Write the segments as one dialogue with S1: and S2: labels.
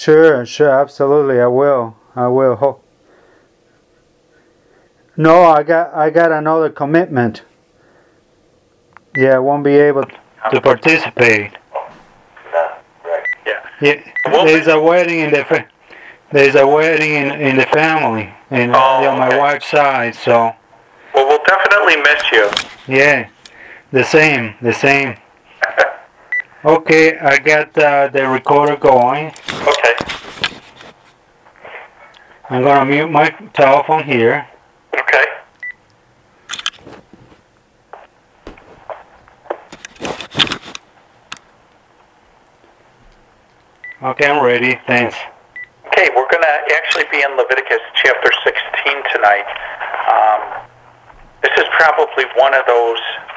S1: Sure, absolutely. I will. No, I got another commitment. Yeah, I won't be able to participate.
S2: No, right.
S1: Yeah, there's a wedding in the in the family, and on my wife's side. So.
S3: Well, we'll definitely miss you.
S1: Yeah, the same. Okay, I got the recorder going.
S3: Okay.
S1: I'm gonna mute my telephone here.
S3: Okay.
S1: Okay, I'm ready. Thanks.
S3: Okay, we're going to actually be in Leviticus chapter 16 tonight. This is probably one of those,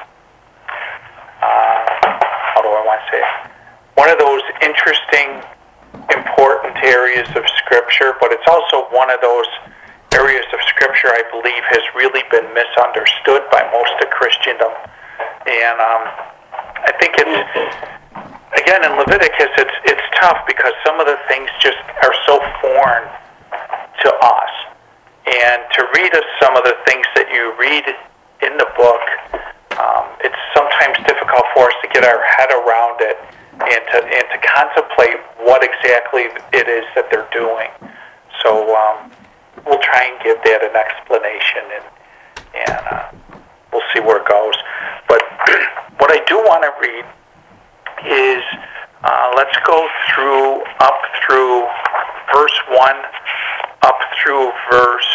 S3: how do I want to say it? One of those interesting, important areas of Scripture, but it's also one of those areas of Scripture I believe has really been misunderstood by most of Christendom. And I think it's, again, in Leviticus, it's tough because some of the things just are so foreign to us. And to read us some of the things that you read in the book, it's sometimes difficult for us to get our head around it and to contemplate what exactly it is that they're doing. So we'll try and give that an explanation, and we'll see where it goes. But what I do want to read is, let's go up through verse 1, up through verse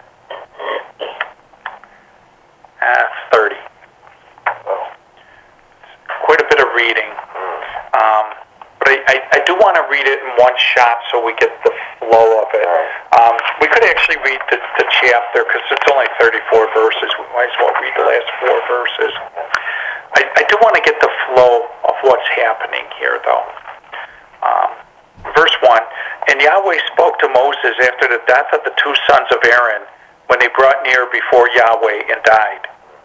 S3: 30. Quite a bit of reading. But I do want to read it in one shot so we get the flow of it. We could actually read the chapter because it's only 34 verses. We might as well read the last 4 verses. I do want to get the flow of what's happening here, though. Verse 1, And Yahweh spoke to Moses after the death of the 2 sons of Aaron, when they brought near before Yahweh and died.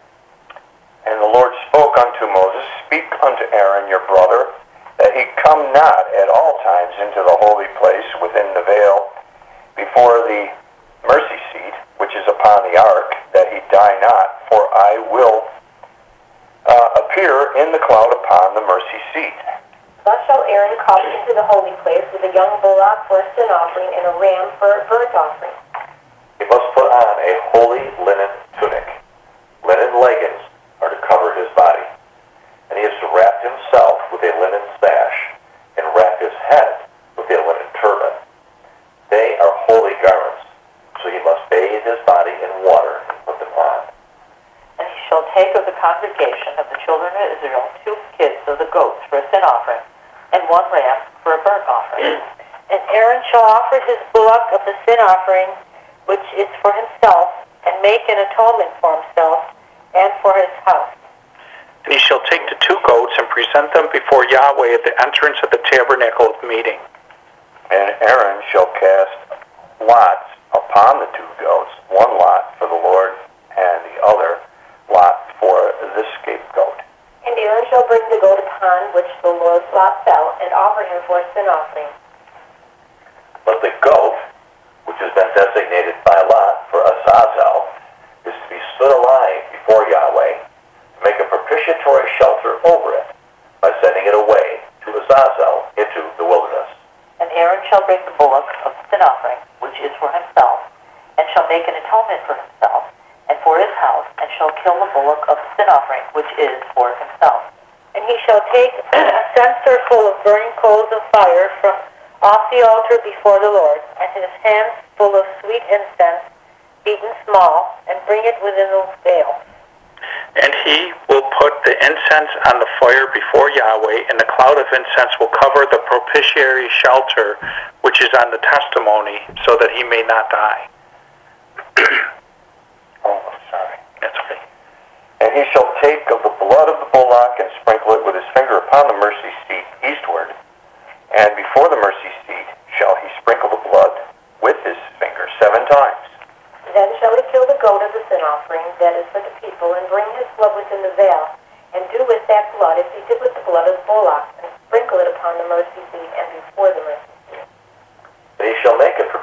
S2: And the Lord spoke unto Moses, Speak unto Aaron your brother, that he come not at all times into the holy place within the veil, before the mercy seat, which is upon the ark, that he die not, for I will appear in the cloud upon the mercy seat.
S4: Thus shall Aaron come into the holy place with a young bullock for a sin offering and a ram for a burnt offering.
S2: He must put on a holy linen tunic. Linen leggings are to cover his body. And he is to wrap himself with a linen sash, and wrap his head with a linen turban. They are holy garments, so he must bathe his body in water and put them on.
S5: And he shall take of the congregation of the children of Israel 2 kids of the goats for a sin offering, and 1 ram for a burnt offering.
S4: And Aaron shall offer his bullock of the sin offering, which is for himself, and make an atonement for himself and for his house.
S3: And he shall take the 2 goats and present them before Yahweh at the entrance of the tabernacle of meeting.
S2: And Aaron shall cast lots upon the 2 goats, 1 lot for the Lord, and the other lot for the scapegoat.
S4: And Aaron shall bring the goat upon which the Lord's lot fell, and offer him for a sin offering.
S2: But the goat, which has been designated by lot for Azazel, is to be stood alive before Yahweh, to make a propitiatory shelter over it, by sending it away to Azazel into the wilderness.
S5: And Aaron shall bring the bullock of the sin offering, which is for himself, and shall make an atonement for himself, and for his house, and shall kill the bullock of the sin offering, which is for himself.
S4: And he shall take a censer full of burning coals of fire from off the altar before the Lord, and his hands full of sweet incense, beaten small, and bring it within the veil.
S3: And he will put the incense on the fire before Yahweh, and the cloud of incense will cover the propitiatory shelter, which is on the testimony, so that he may not die. That's okay.
S2: And he shall take of the blood of the bullock and sprinkle it with his finger upon the mercy seat eastward. And before the mercy seat shall he sprinkle the blood with his finger 7 times.
S4: Then shall he kill the goat of the sin offering that is for the people, and bring his blood within the veil, and do with that blood as he did with the blood of the bullock, and sprinkle it upon the mercy seat and before the mercy seat.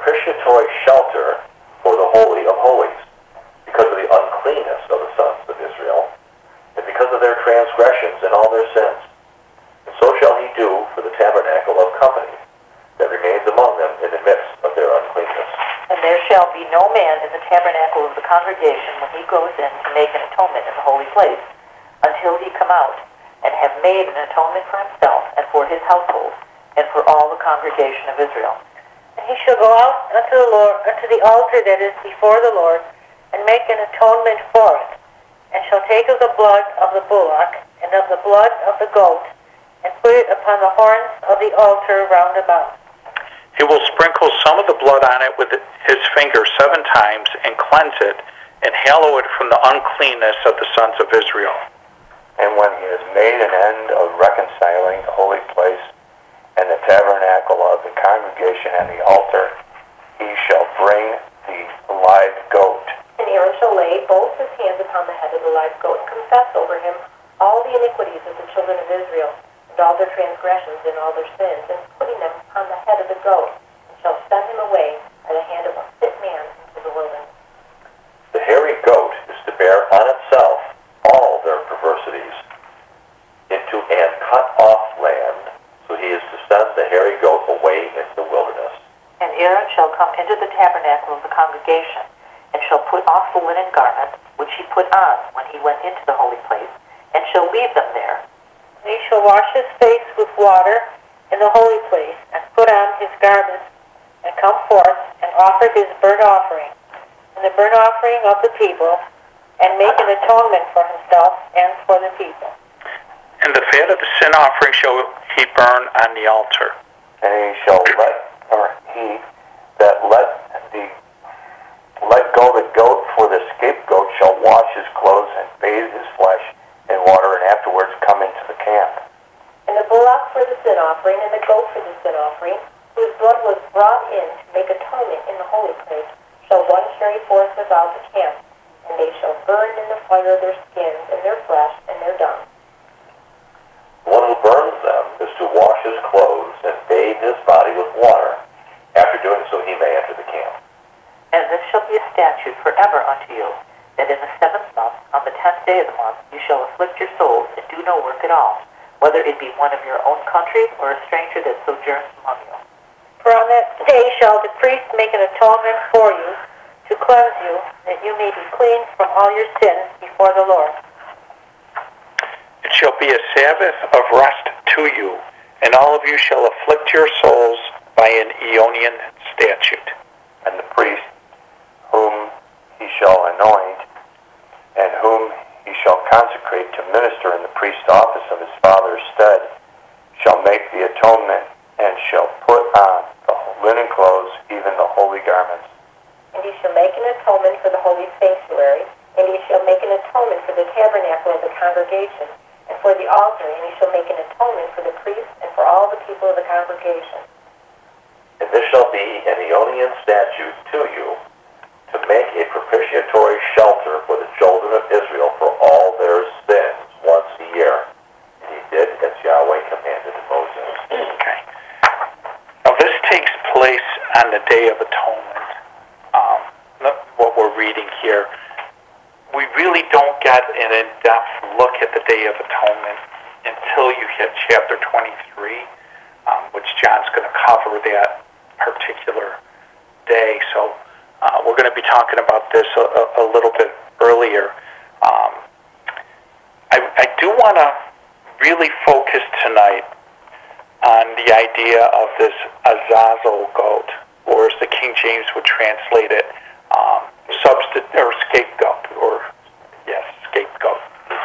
S2: propitiatory shelter for the Holy of Holies, because of the uncleanness of the sons of Israel, and because of their transgressions and all their sins. And so shall he do for the tabernacle of company, that remains among them in the midst of their uncleanness.
S5: And there shall be no man in the tabernacle of the congregation when he goes in to make an atonement in the holy place, until he come out, and have made an atonement for himself and for his household, and for all the congregation of Israel.
S4: And he shall go out unto the Lord, unto the altar that is before the Lord, and make an atonement for it, and shall take of the blood of the bullock, and of the blood of the goat, and put it upon the horns of the altar round about.
S3: He will sprinkle some of the blood on it with his finger 7 times, and cleanse it, and hallow it from the uncleanness of the sons of Israel.
S2: And when he has made an end of reconciling the holy place, and the tabernacle of the congregation and the altar, he shall bring the live goat.
S6: And Aaron shall lay both his hands upon the head of the live goat, and confess over him all the iniquities of the children of Israel, and all their transgressions and all their sins, and putting them upon the head of the goat, and shall send him away by the hand of a fit man into the wilderness.
S2: The hairy goat is to bear on itself all their perversities into an cut-off land, so he is to send the hairy goat away into the wilderness.
S5: And Aaron shall come into the tabernacle of the congregation, and shall put off the linen garment which he put on when he went into the holy place, and shall leave them there.
S4: And he shall wash his face with water in the holy place, and put on his garments, and come forth, and offer his burnt offering, and the burnt offering of the people, and make an atonement for himself and for the people.
S3: And the fat of the sin offering shall he burn on the altar.
S2: And he shall let go the goat, for the scapegoat shall wash his clothes and bathe his flesh in water, and afterwards come into the camp.
S6: And the bullock for the sin offering, and the goat for the sin offering, whose blood was brought in to make atonement in the holy place, shall one carry forth without the camp, and they shall burn in the fire their skins and their flesh and their dung.
S2: The one who burns them is to wash his clothes and bathe his body with water. After doing so, he may enter the camp.
S5: And this shall be a statute forever unto you, that in the 7th month, on the 10th day of the month, you shall afflict your souls and do no work at all, whether it be one of your own country or a stranger that sojourns among you.
S4: For on that day shall the priest make an atonement for you, to cleanse you, that you may be clean from all your sins before the Lord.
S3: It shall be a Sabbath of rest to you, and all of you shall afflict your souls by an Aeonian statute.
S2: And the priest, whom he shall anoint, and whom he shall consecrate to minister in the priest's office of his father's stead, shall make the atonement, and shall put on the linen clothes, even the holy garments.
S6: And he shall make an atonement for the holy sanctuary, and he shall make an atonement for the tabernacle of the congregation, and for the altar, and he shall make an atonement for the priests and for all the people of the congregation.
S2: And this shall be an Aeonian statute to you, to make a propitiatory shelter for the children of Israel for all their sins once a year. And he did as Yahweh commanded Moses.
S3: Okay. Now this takes place on the Day of Atonement. What we're reading here, we really don't get an in-depth look at the Day of Atonement until you hit chapter 23, which John's going to cover that particular day. So we're going to be talking about this a little bit earlier. I do want to really focus tonight on the idea of this Azazel goat, or as the King James would translate it, scapegoat, or yes, scapegoat.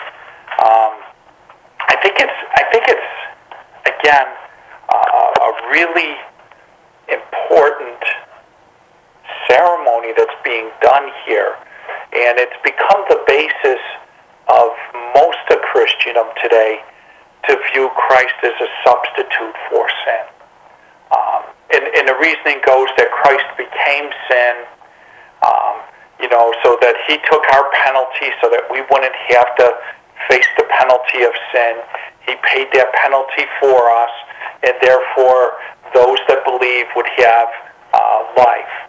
S3: I think it's again a really important ceremony that's being done here, and it's become the basis of most of Christendom today to view Christ as a substitute for sin. And the reasoning goes that Christ became sin, so that he took our penalty so that we wouldn't have to face the penalty of sin. He paid that penalty for us, and therefore those that believe would have life.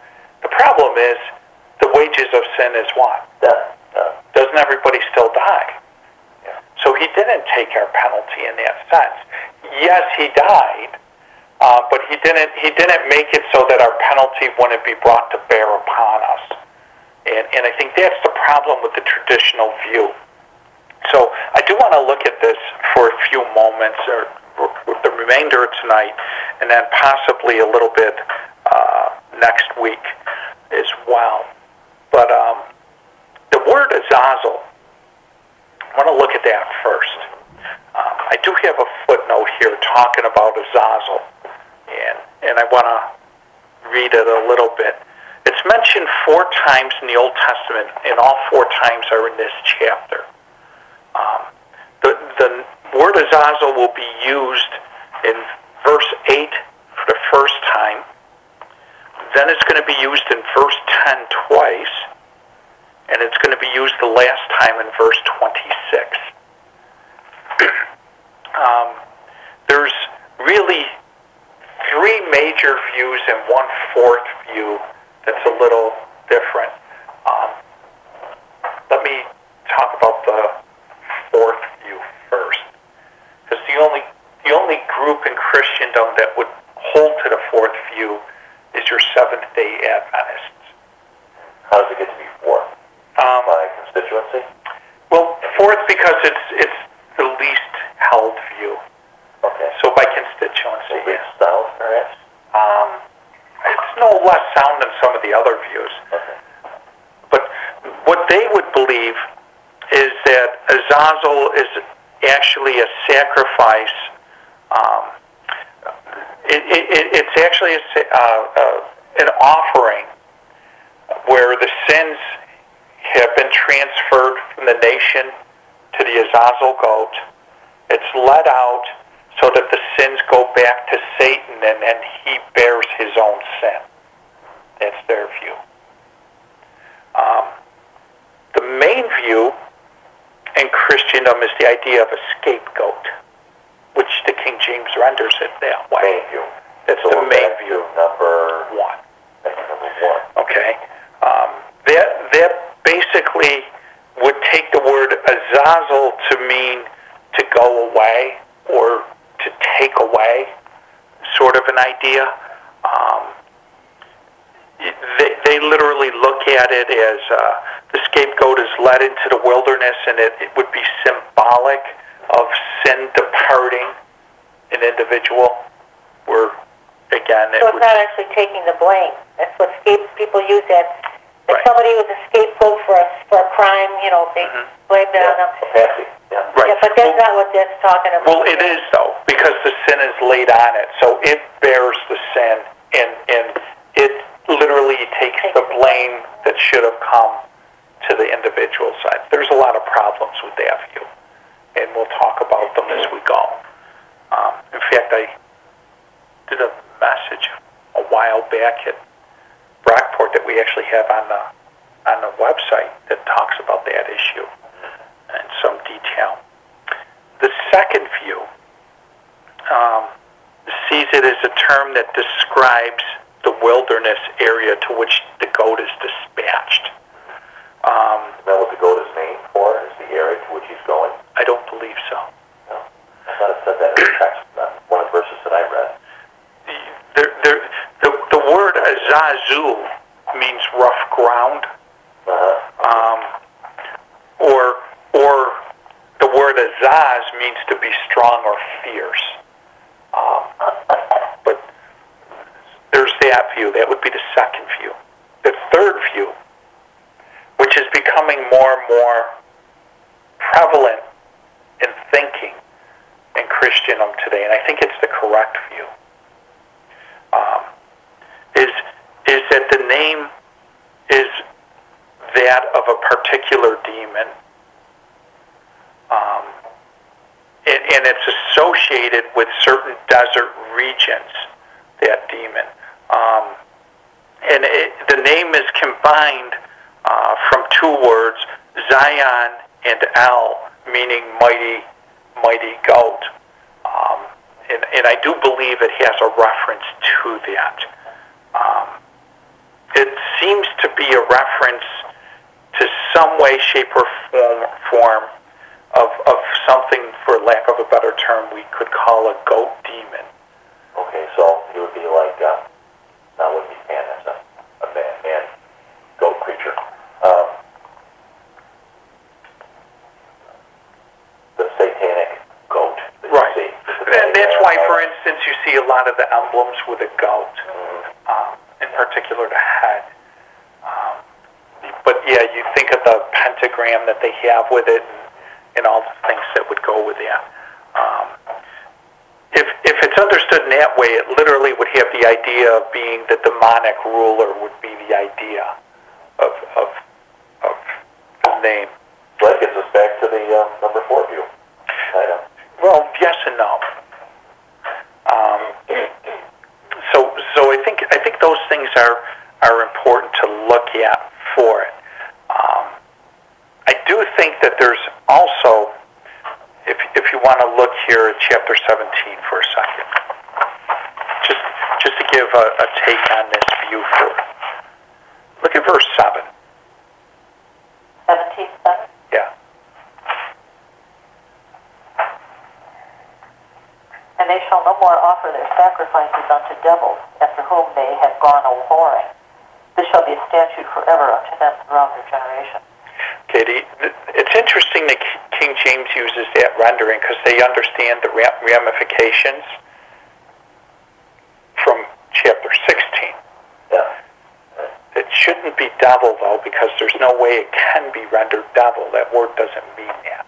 S3: problem is the wages of sin is what?
S2: Death.
S3: Doesn't everybody still die?
S2: Yeah.
S3: So he didn't take our penalty in that sense. Yes, he died, but he didn't make it so that our penalty wouldn't be brought to bear upon us. And I think that's the problem with the traditional view. So I do want to look at this for a few moments, or the remainder of tonight, and then possibly a little bit next week as well. But the word azazel, I want to look at that first. I do have a footnote here talking about azazel, and I want to read it a little bit. It's mentioned 4 times in the Old Testament, and all 4 times are in this chapter. The word azazel will be used in verse 8 for the first time. Then it's going to be used in verse 10 twice, and it's going to be used the last time in verse 26. There's really 3 major views and 1/4 view that's a little different. Let me talk about the 4th view first, because the only group in Christendom that would hold to the 4th view is your Seventh-day Adventists.
S2: How does it get to be 4? By constituency?
S3: Well, 4th because it's the least held view.
S2: Okay.
S3: So by constituency,
S2: So least sound, perhaps?
S3: it's no less sound than some of the other views.
S2: Okay.
S3: But what they would believe is that azazel is actually a sacrifice. It's actually an offering where the sins have been transferred from the nation to the azazel goat. It's let out so that the sins go back to Satan and he bears his own sin. That's their view. The main view in Christendom is the idea of a scapegoat, which the King James renders it that way.
S2: Main view.
S3: That's
S2: So
S3: the
S2: we're
S3: main
S2: back
S3: view.
S2: to number
S3: 1.
S2: Number 1.
S3: Okay. That basically would take the word azazel to mean to go away or to take away, sort of an idea. They literally look at it as the scapegoat is led into the wilderness, and it would be symbolic of sin departing an individual. Where, again,
S4: So it's not actually taking the blame. That's what people use that. If
S3: Right.
S4: somebody was a scapegoat for a crime, they blamed it on them.
S2: Patsy. Yeah.
S3: Right.
S4: Yeah, but that's not what that's talking about.
S3: Well, it is, though, because the sin is laid on it. So it bears the sin, and it literally takes the blame that should have come to the individual side. There's a lot of problems with that view, and we'll talk about them as we go. In fact, I did a message a while back at Brockport that we actually have on the website that talks about that issue in some detail. The second view sees it as a term that describes the wilderness area to which the goat is dispatched.
S2: Is that what the goat is named for? Is the area to which he's going?
S3: I don't believe so.
S2: No. I thought it said that in the text, one of the verses that I read.
S3: The word azazu means rough ground, or the word azaz means to be strong or fierce. But there's that view. That would be the second view. The third view, which is becoming more and more prevalent in thinking in Christendom today, and I think it's the correct view, is that the name is that of a particular demon, and it's associated with certain desert regions, that demon. And the name is combined from 2 words, Zion and El, meaning mighty, mighty goat. And I do believe it has a reference to that. it seems to be a reference to some way, shape, or form of something, for lack of a better term, we could call a goat demon.
S2: Okay, so it would be like, that wouldn't be Pan, that's a man goat creature. The satanic goat that you see.
S3: And that's why, for instance, you see a lot of the emblems with a goat, in particular the head. But yeah, you think of the pentagram that they have with it, and all the things that would go with that. If it's understood in that way, it literally would have the idea of being the demonic ruler would be the idea of the name.
S2: So that gets us back to the number 4 view.
S3: Well, yes and no. So I think those things are important to look at for it. I do think that there's also, if you want to look here at chapter 17 for a second, just to give a take on this view for it. Look at verse 7.
S5: 17:7?
S3: Yeah.
S5: And they shall no more offer their sacrifices unto devils, after whom they have gone a-whoring. This shall be a statute forever unto them throughout their generation.
S3: Okay, it's interesting that King James uses that rendering because they understand the ramifications from chapter 16.
S2: Yeah.
S3: It shouldn't be devil, though, because there's no way it can be rendered devil. That word doesn't mean that.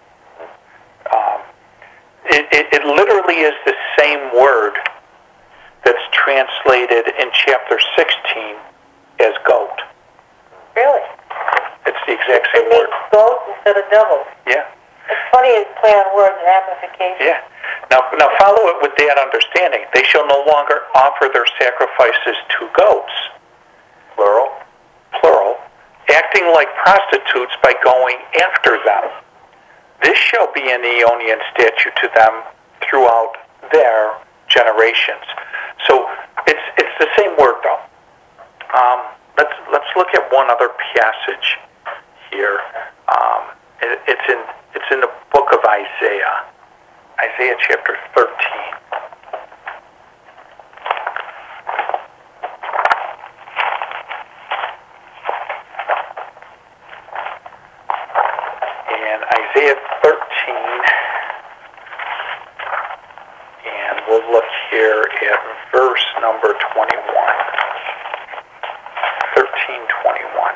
S3: It literally is the same word that's translated in chapter 16 as goat.
S4: Really?
S3: It's the exact same
S4: It
S3: word.
S4: means goat instead of devil.
S3: Yeah.
S4: It's funny it's play on words and ramifications.
S3: Yeah. Now follow it with that understanding. They shall no longer offer their sacrifices to goats, plural, acting like prostitutes by going after them. This shall be an Aeonian statute to them throughout their generations. So it's the same word, though. Let's look at one other passage here. It's in the book of Isaiah. Isaiah chapter 13. And Isaiah 13, and we'll look here at verse number 21. 13:21.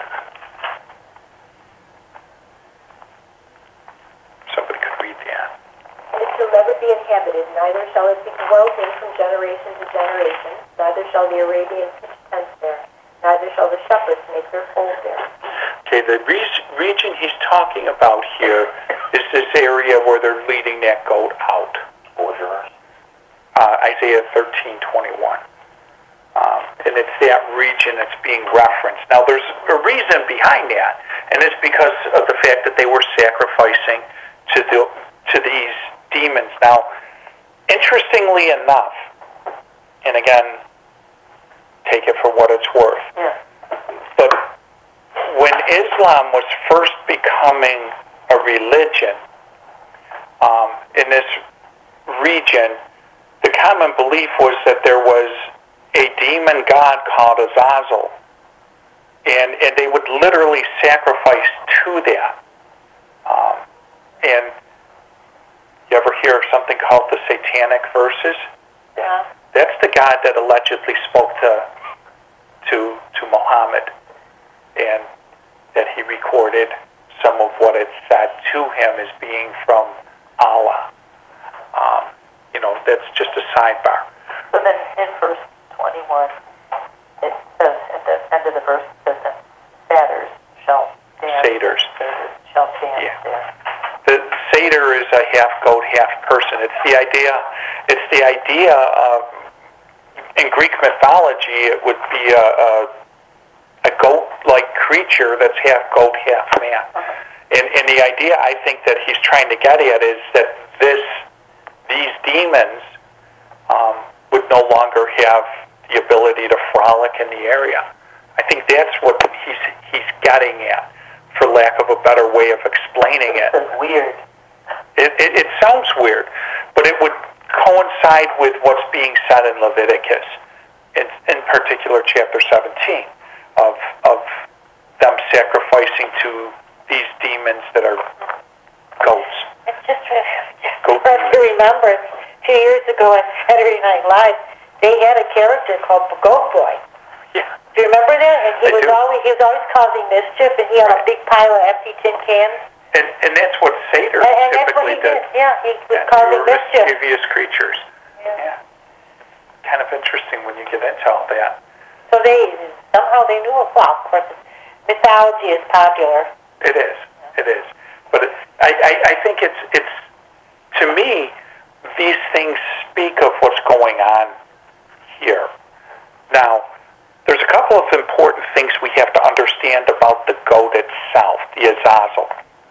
S3: Somebody could read that.
S6: It shall never be inhabited, neither shall it be dwelt in from generation to generation, neither shall the Arabians pitch tents there, neither shall the shepherds make their fold there.
S3: Okay, the region he's talking about here is this area where they're leading that goat out.
S2: What was your verse?
S3: Isaiah 13:21. And it's that region that's being referenced. Now, there's a reason behind that, and it's because of the fact that they were sacrificing to these demons. Now, interestingly enough, and again, take it for what it's worth, but when Islam was first becoming a religion in this region, the common belief was that there was a demon god called Azazel, and they would literally sacrifice to that. And you ever hear of something called the Satanic Verses?
S4: Yeah.
S3: That's the God that allegedly spoke to Muhammad, and that he recorded some of what it said to him as being from Allah. That's just a sidebar.
S5: So then in verse 21, it says, at the end of the verse, it says that satyrs shall dance.
S3: Satyrs.
S5: Shall dance
S3: Yeah.
S5: there.
S3: The satyr is a half goat, half person. It's the idea of, in Greek mythology, it would be a goat-like creature that's half goat, half man. And the idea I think that he's trying to get at is that these demons would no longer have the ability to frolic in the area. I think that's what he's getting at, for lack of a better way of explaining it.
S5: It's weird.
S3: It sounds weird, but it would coincide with what's being said in Leviticus, in particular chapter 17, of them sacrificing to these demons that are goats.
S4: It's just for us to remember, 2 years ago on Saturday Night Live, they had a character called Goat Boy.
S3: Yeah.
S4: Do you remember that? And he
S3: I
S4: was
S3: do.
S4: always causing mischief, and he had a big pile of empty tin cans.
S3: And that's what Seder
S4: And that's what
S3: typically
S4: he did. Yeah, he was
S3: Yeah,
S4: causing
S3: they were
S4: mischief.
S3: mischievous creatures. Yeah. Kind of interesting when you get into all that.
S4: So somehow they knew it. Well, of course, mythology is popular.
S3: It is. It is. But I think it's to me, these things speak of what's going on here. Now, there's a couple of important things we have to understand about the goat itself, the Azazel.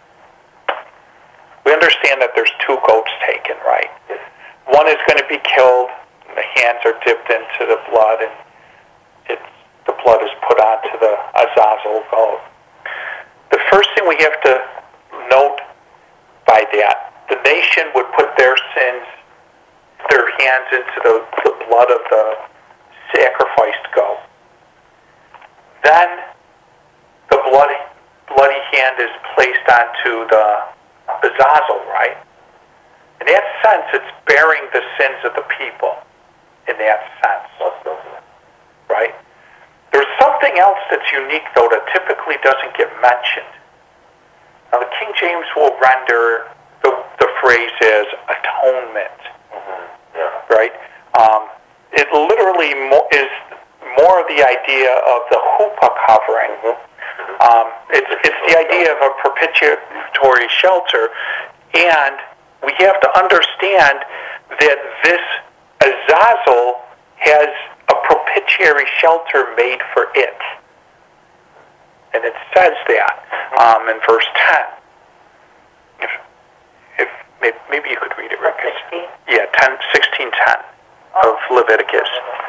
S3: We understand that there's 2 goats taken, right? One is going to be killed, and the hands are dipped into the blood, and the blood is put onto the Azazel goat. The first thing we have to note by that, the nation would put their sins, their hands into the blood of the sacrificed goat. Then the bloody hand is placed onto the Azazel, right? In that sense, it's bearing the sins of the people. In that sense, right? There's something else that's unique, though, that typically doesn't get mentioned. Now, the King James will render the phrase as atonement, right? It literally is more the idea of the chuppah covering. It's the idea of a propitiatory shelter, and we have to understand that this Azazel has a propitiatory shelter made for it. And it says that in verse 10. If maybe you could read it, Rick.
S5: 16?
S3: Yeah, 16:10 of Leviticus.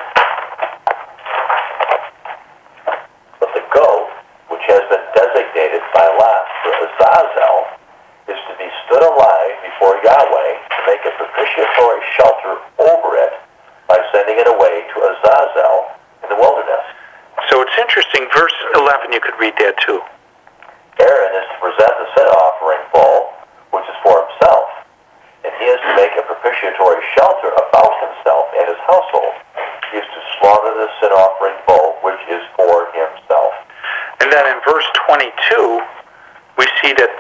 S2: But the goat, which has been designated by lot for Azazel, is to be stood alive before Yahweh to make a propitiatory shelter over it by sending it away to Azazel in the wilderness.
S3: So it's interesting, verse 11, you could read that too.
S2: Aaron is to present the sin offering bull, which is for himself, and he is to make a propitiatory shelter about himself and his household. He is to slaughter the sin offering bull, which is for himself.
S3: And then in verse 22, we see that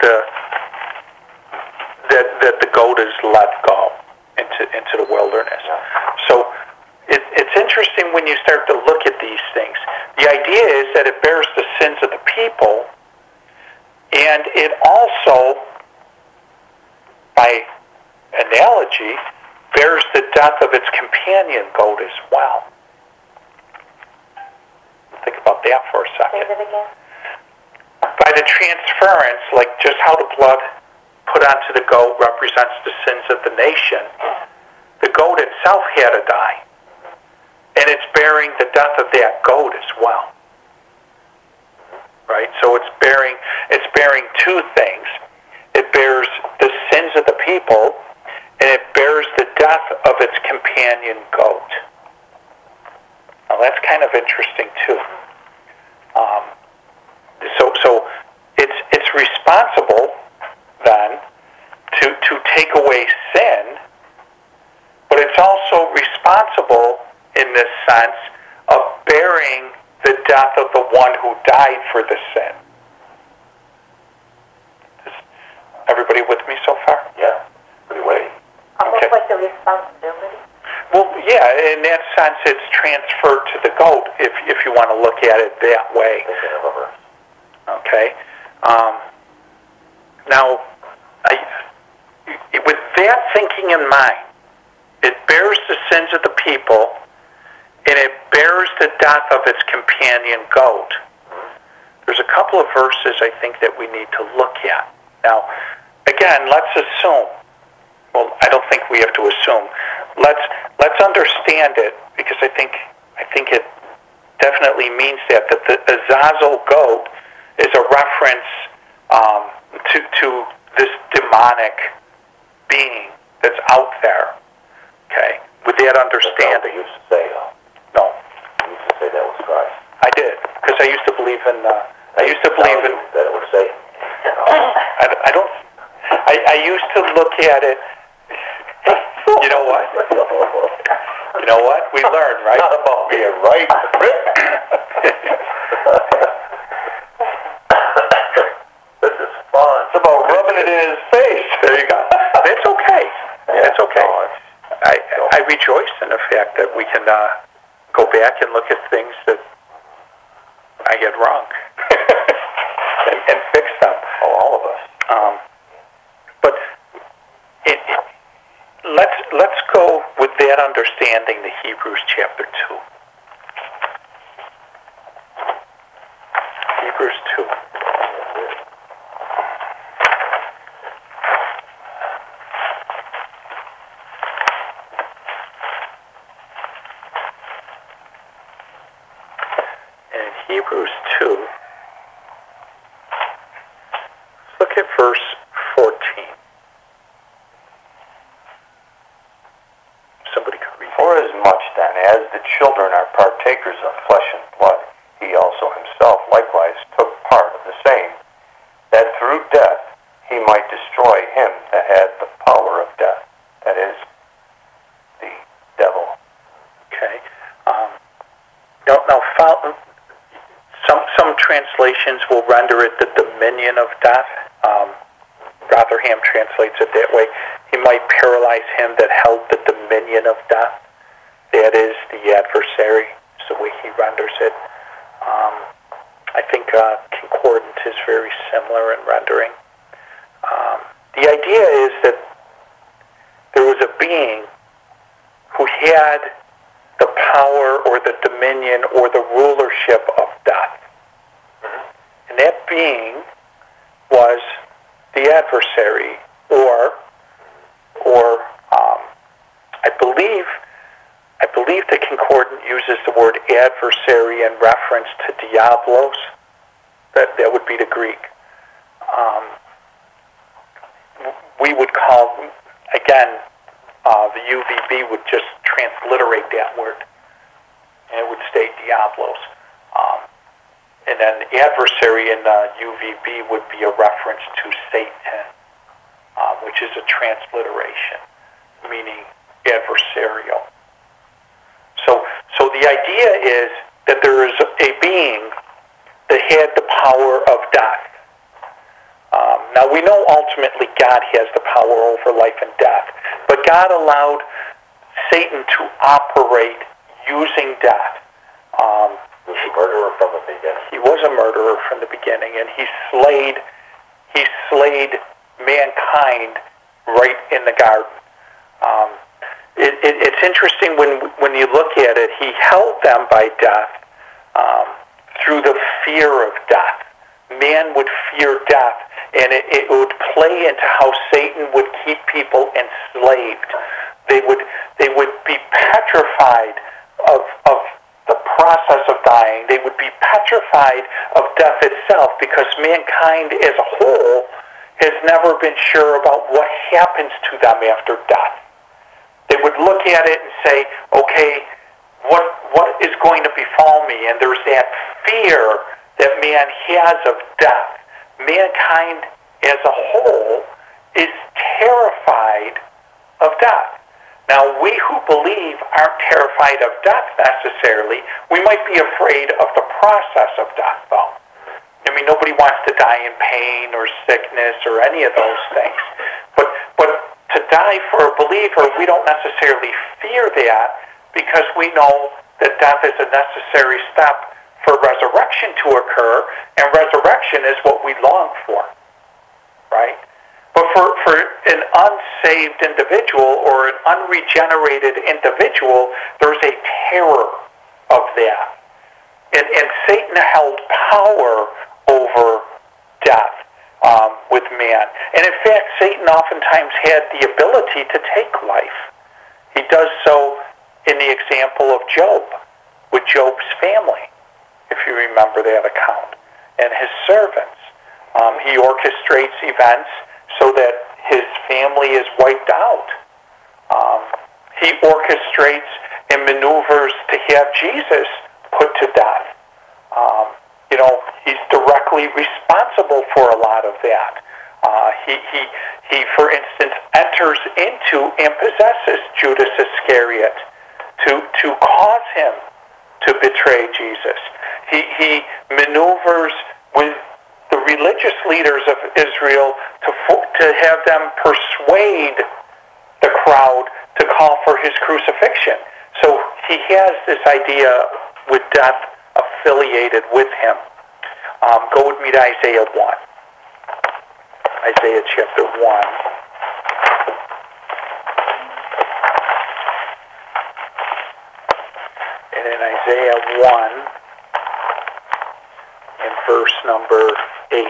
S3: the goat is let go into the wilderness. So it's interesting when you start to look at these things. The idea is that it bears the sins of the people, and it also, by analogy, bears the death of its companion goat as well. Think about that for a second.
S4: Say that again.
S3: By the transference, like just how the blood put onto the goat represents the sins of the nation, the goat itself had to die. And it's bearing the death of that goat as well. Right? So it's bearing 2 things. It bears the sins of the people, and it bears the death of its companion goat. Now that's kind of interesting too. So it's responsible then to take away sin, but it's also responsible in this sense of bearing the death of the one who died for the sin. Is everybody with me so far?
S2: Yeah, pretty weighty.
S4: Almost
S3: Okay.
S4: like the responsibility.
S3: Well, yeah, in that sense, it's transferred to the goat, if you want to look at it that way.
S2: Thinking of a verse.
S3: Okay. Now, with that thinking in mind, it bears the sins of the people, and it bears the death of its companion goat. There's a couple of verses I think that we need to look at. Now, again, let's assume. Well, I don't think we have to assume. Let's understand it, because I think it definitely means that the Azazel goat is a reference to this demonic being that's out there. Okay, with that understanding.
S2: They used to say,
S3: No,
S2: they used to say that was Christ.
S3: I did, because I used to believe in. I used to believe in
S2: that it was Satan.
S3: I don't. I used to look at it. You know what? You know what? We learn, right?
S2: Not about being right. This is fun. It's about rubbing it in his face.
S3: There you go. It's okay. It's okay. I rejoice in the fact that we can go back and look at things that I get wrong and fix them.
S2: Oh, all of us.
S3: But let's go with that understanding to Hebrews chapter 2. Hebrews 2. In Hebrews 2, look at verse 14. Somebody could read.
S2: For as much then as the children are partakers of flesh and blood, he also himself likewise took part of the same, that through death he might destroy him that had the power of death, that is, the devil.
S3: Okay. Some translations will render it the dominion of death. Rotherham translates it that way. He might paralyze him that held the dominion of death. That is the adversary. Is the way he renders it. I think concordant is very similar in rendering. The idea is that there was a being who had the power or the dominion or the rulership of death. And that being was the adversary, or I believe the concordant uses the word adversary in reference to diablos. That would be the Greek. We would call, again, the UVB would just transliterate that word, and it would state diablos. And then adversary in UVB would be a reference to Satan, which is a transliteration, meaning adversarial. So the idea is that there is a being that had the power of death. Now we know ultimately God has the power over life and death, but God allowed Satan to operate using death.
S2: He was a murderer from the beginning.
S3: He was a murderer from the beginning, and he slayed mankind right in the garden. It's interesting when you look at it. He held them by death through the fear of death. Man would fear death, and it would play into how Satan would keep people enslaved. They would be petrified of the process of dying. They would be petrified of death itself, because mankind as a whole has never been sure about what happens to them after death. They would look at it and say, okay, what is going to befall me? And there's that fear that man has of death. Mankind as a whole is terrified of death. Now, we who believe aren't terrified of death necessarily. We might be afraid of the process of death, though. I mean, nobody wants to die in pain or sickness or any of those things. But to die for a believer, we don't necessarily fear that, because we know that death is a necessary step for resurrection to occur, and resurrection is what we long for, right? But for an unsaved individual or an unregenerated individual, there's a terror of that. And Satan held power over death with man. And in fact, Satan oftentimes had the ability to take life. He does so in the example of Job, with Job's family. remember that account. And his servants. He orchestrates events so that his family is wiped out. He orchestrates and maneuvers to have Jesus put to death. He's directly responsible for a lot of that. He, for instance, enters into and possesses Judas Iscariot to cause him to betray Jesus. He maneuvers with the religious leaders of Israel to have them persuade the crowd to call for his crucifixion. So he has this idea with death affiliated with him. Go with me to Isaiah 1. Isaiah chapter 1. And in Isaiah 1, in verse number 8.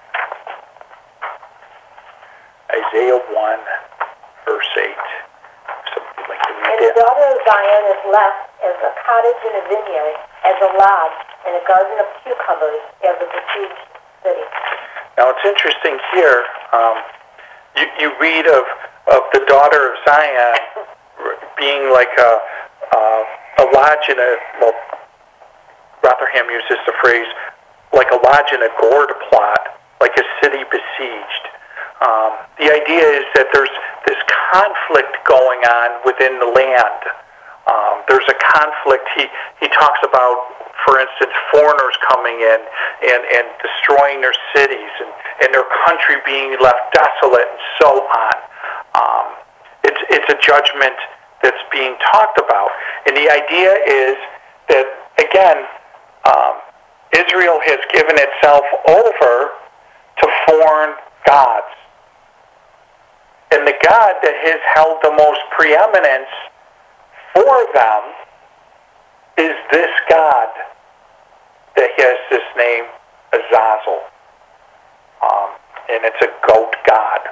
S3: Isaiah 1, verse 8. Somebody like to read
S6: And the
S3: that.
S6: daughter of Zion is left as a cottage in a vineyard, as a lodge in a garden of cucumbers, as a besieged city.
S3: Now it's interesting here, you read of the daughter of Zion being like a lodge in Rotherham uses the phrase, like a lodge in a gourd plot, like a city besieged. The idea is that there's this conflict going on within the land. There's a conflict. He talks about, for instance, foreigners coming in and destroying their cities and their country being left desolate and so on. It's a judgment that's being talked about. And the idea is that, again, Israel has given itself over to foreign gods. And the God that has held the most preeminence for them is this God that has this name, Azazel. And it's a goat god.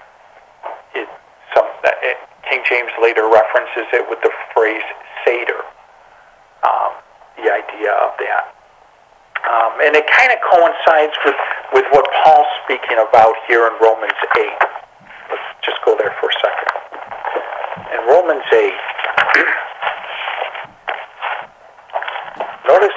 S3: King James later references it with the phrase Seder, the idea of that. And it kind of coincides with what Paul's speaking about here in Romans 8. Let's just go there for a second. In Romans 8, notice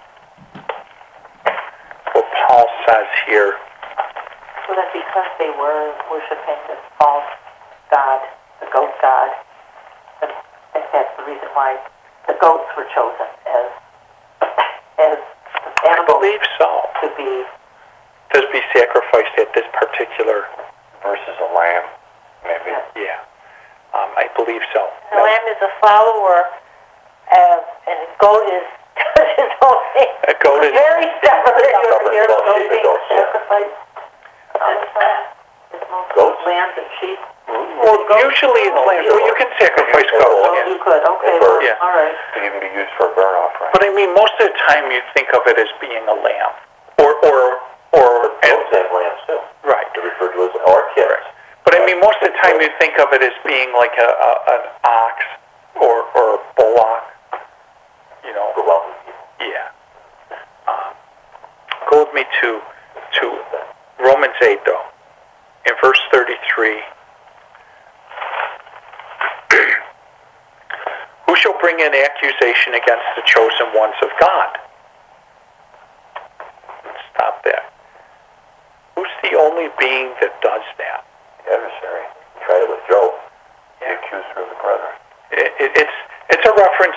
S3: what Paul says here.
S5: So that because they were worshiping this false god, the goat god, that's the reason why the goats were chosen as
S3: I
S5: animals
S3: believe so.
S5: to be.
S3: To be sacrificed at this particular.
S2: Versus a lamb, maybe.
S3: Yeah. I believe so.
S4: The lamb is a follower, and a goat is his own thing.
S3: A goat is
S4: Very separate.
S5: You're
S2: Goats,
S5: being
S2: goats, yeah.
S5: sacrificed all the time. It's mostly
S2: Goats?
S5: lambs and sheep.
S3: well, usually it's lambs. Well, you can sacrifice
S2: Yeah.
S3: goats.
S5: Oh,
S3: Yeah.
S5: you could. Okay.
S2: Bird.
S3: Yeah.
S5: All right.
S2: Could even be used for a burn offering.
S3: But I mean, most of the time you think of it as being a lamb, or
S2: Goats have lambs too.
S3: right.
S2: They're referred to as or kids.
S3: But I mean, most of the time you think of it as being like an ox or a bullock. You know.
S2: For wealthy people.
S3: Yeah. Go with me to Romans 8, though. In verse 33. Who shall bring an accusation against the chosen ones of God? Let's stop there. Who's the only being that does that?
S2: The adversary. He tried it with Job. The accuser of the brethren.
S3: It's a reference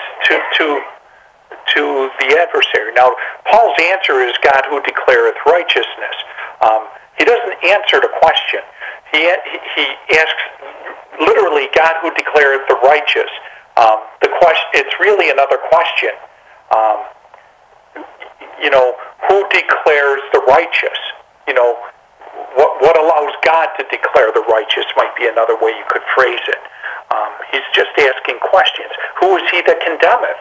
S3: to the adversary. Now, Paul's answer is God who declareth righteousness. He doesn't answer the question. He asks literally God who declareth the righteous. The question, it's really another question. Who declares the righteous? What allows God to declare the righteous might be another way you could phrase it. He's just asking questions. Who is he that condemneth?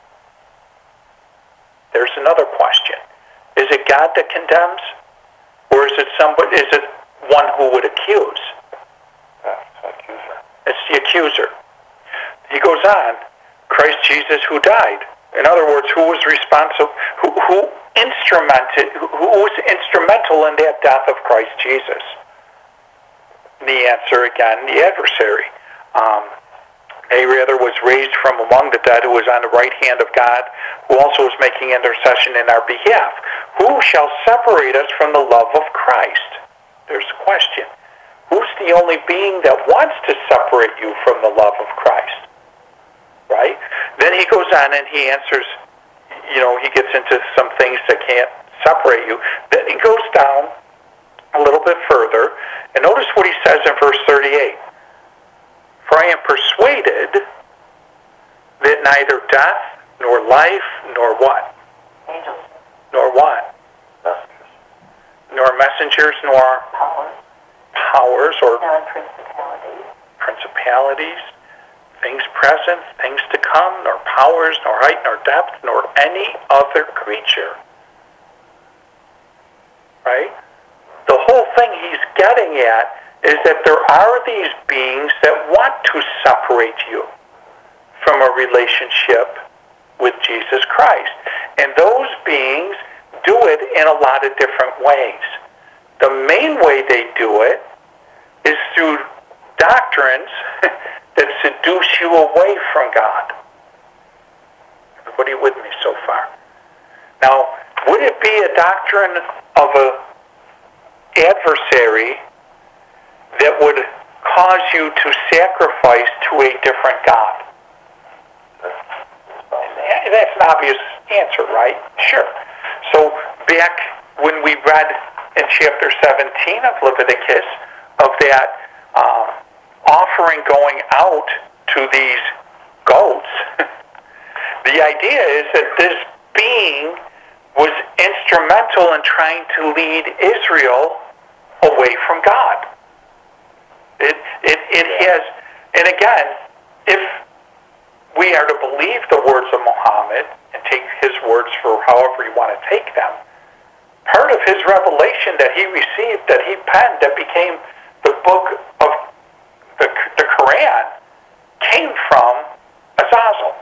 S3: There's another question. Is it God that condemns? Or is it somebody? Is it one who would accuse?
S2: That's the accuser.
S3: It's the accuser. He goes on, Christ Jesus who died. In other words, who was responsible? Who was instrumental in that death of Christ Jesus? The answer, again, the adversary. Nay, rather, was raised from among the dead, who was on the right hand of God, who also is making intercession in our behalf. Who shall separate us from the love of Christ? There's the question. Who's the only being that wants to separate you from the love of Christ? Right? Then he goes on and he answers, he gets into some things that can't separate you. Then he goes down a little bit further, and notice what he says in verse 38. For I am persuaded that neither death, nor life, nor what?
S5: Angels.
S3: Nor what?
S2: Messengers.
S3: Nor messengers, nor powers, or principalities, things present, things to come, nor powers, nor height, nor depth, nor any other creature. Right? The whole thing he's getting at is that there are these beings that want to separate you from a relationship with Jesus Christ. And those beings do it in a lot of different ways. The main way they do it is through doctrines that seduce you away from God. Everybody with me so far? Now, would it be a doctrine of an adversary that would cause you to sacrifice to a different God? That's an obvious answer, right? Sure. So back when we read in chapter 17 of Leviticus of that offering going out to these goats, the idea is that this being was instrumental in trying to lead Israel away from God. It has, and again, if we are to believe the words of Muhammad and take his words for however you want to take them, part of his revelation that he received, that he penned, that became the book of the Quran, came from Azazel.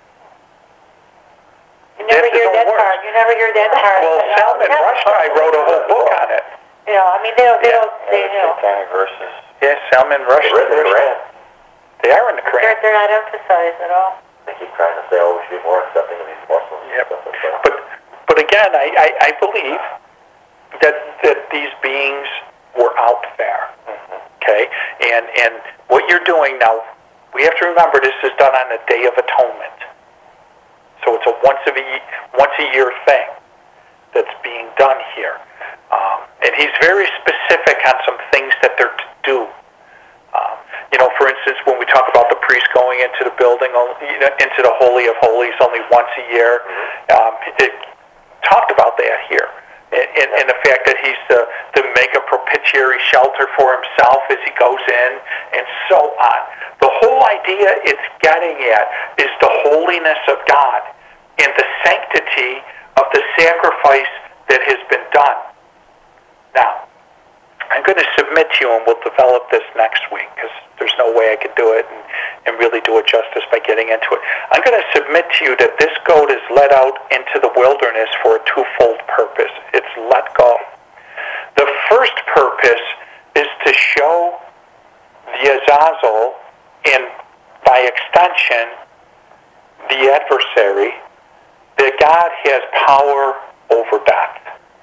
S4: You never hear that part. You never hear that part.
S3: Well, Salman Rushdie wrote a whole book on it.
S4: They don't.
S2: Satanic verses.
S3: Yes, Salman Rushdie.
S2: They're in the Quran.
S3: They are in the Quran.
S4: They're not emphasized at all.
S2: They keep trying to say, we should be more accepting of these Muslims.
S3: Yep. But again, I believe that these beings were out there.
S2: Mm-hmm.
S3: Okay? And what you're doing now, we have to remember this is done on the Day of Atonement. So it's a once a year thing that's being done here. And he's very specific on some things that they're to do. For instance, when we talk about the priest going into the building, into the Holy of Holies only once a year, it talked about that here. And the fact that he's to make a propitiatory shelter for himself as he goes in, and so on. The whole idea it's getting at is the holiness of God and the sanctity of the sacrifice that has been done. Now, I'm going to submit to you, and we'll develop this next week, because there's no way I could do it and really do it justice by getting into it. I'm going to submit to you that this goat is led out into the wilderness for a twofold purpose. It's let go. The first purpose is to show the Azazel, and by extension, the adversary, that God has power over death.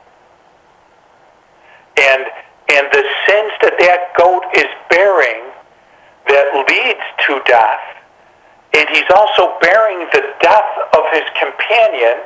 S3: And the sins that goat is bearing that leads to death, and he's also bearing the death of his companion,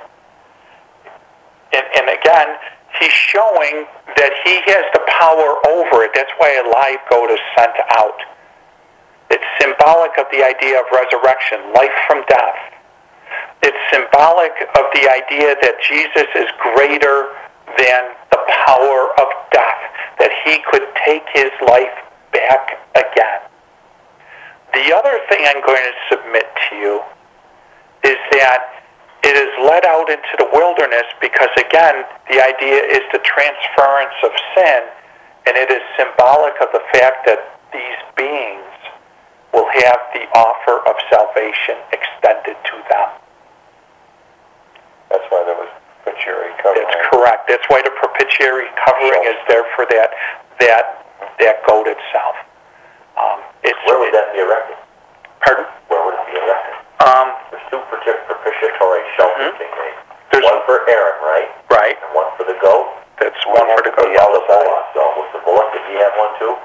S3: and again, he's showing that he has the power over it. That's why a live goat is sent out. It's symbolic of the idea of resurrection, life from death. It's symbolic of the idea that Jesus is greater than the power of death, that he could take his life back again. The other thing I'm going to submit to you is that it is led out into the wilderness because, again, the idea is the transference of sin, and it is symbolic of the fact that these beings will have the offer of salvation extended to them.
S2: That's why there was Pachuri covering.
S3: That's correct. That's why the propitiatory covering is there for that goat itself.
S2: Where would that be erected?
S3: Pardon?
S2: Where would it be erected? There's two propitiatory shelters being made.
S3: There's
S2: one for Aaron, right?
S3: Right.
S2: And one for the goat.
S3: That's one for the goat.
S2: The bullock. So with the bullock, did he have one too?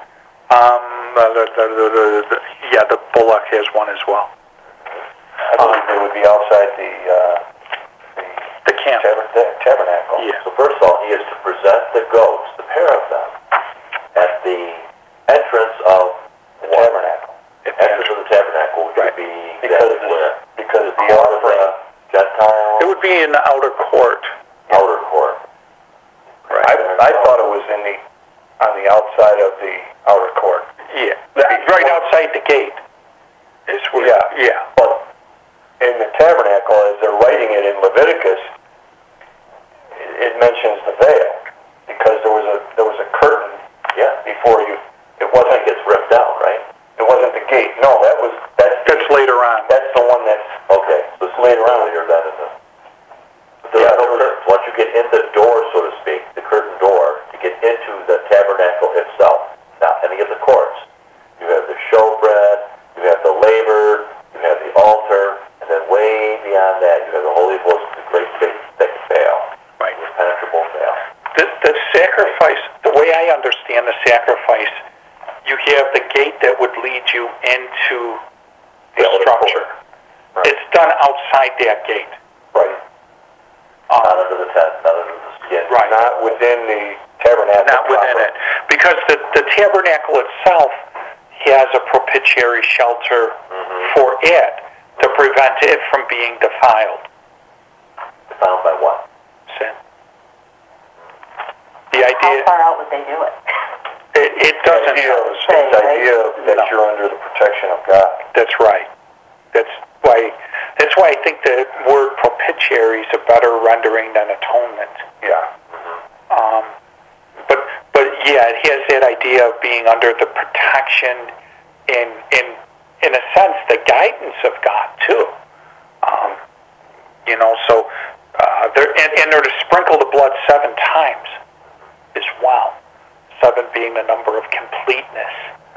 S3: Yeah, the bullock has one as well.
S2: I believe they would be outside
S3: the camp.
S2: Tabernacle.
S3: Yeah.
S2: So first of all, he is to present the goats, the pair of them, at the entrance of the tabernacle. Entrance of the tabernacle, which would be exactly where? Because the offering, Gentile.
S3: It would be in the outer court.
S2: Outer court.
S3: Right.
S2: I thought it was on the outside of the outer court.
S3: Yeah. Right outside the gate. Is where. Yeah.
S2: But in the tabernacle, as they're writing it in Leviticus, it mentions the veil because there was a curtain. Yeah. Before it wasn't gets ripped out, right? It wasn't the gate. No, that's
S3: later on.
S2: That's the one that's okay. So it's later on. Later than in the. Once you get in the door, so to speak, the curtain door, to get into the tabernacle itself, not any of the courts. You have the showbread, you have the laver, you have the altar, and then way beyond that, you have the Holy of Holies, the great big thick veil,
S3: right?
S2: Impenetrable veil.
S3: The sacrifice, the way I understand the sacrifice, you have the gate that would lead you into the structure. Right. It's done outside that gate.
S2: Right. Not under the tent, not under the skin.
S3: Right.
S2: Not within the tabernacle.
S3: Not within it. Because the tabernacle itself has a propitiatory shelter for it to prevent it from being defiled.
S2: Defiled by what?
S3: Sin. The idea.
S5: How far out would they do it?
S3: It doesn't
S2: say, right? The idea that you're under the protection of God.
S3: That's right. That's why I think the word propitiatory is a better rendering than atonement.
S2: Yeah.
S3: But yeah, it has that idea of being under the protection in a sense the guidance of God too. So they're to sprinkle the blood 7 times as well. 7 being the number of completeness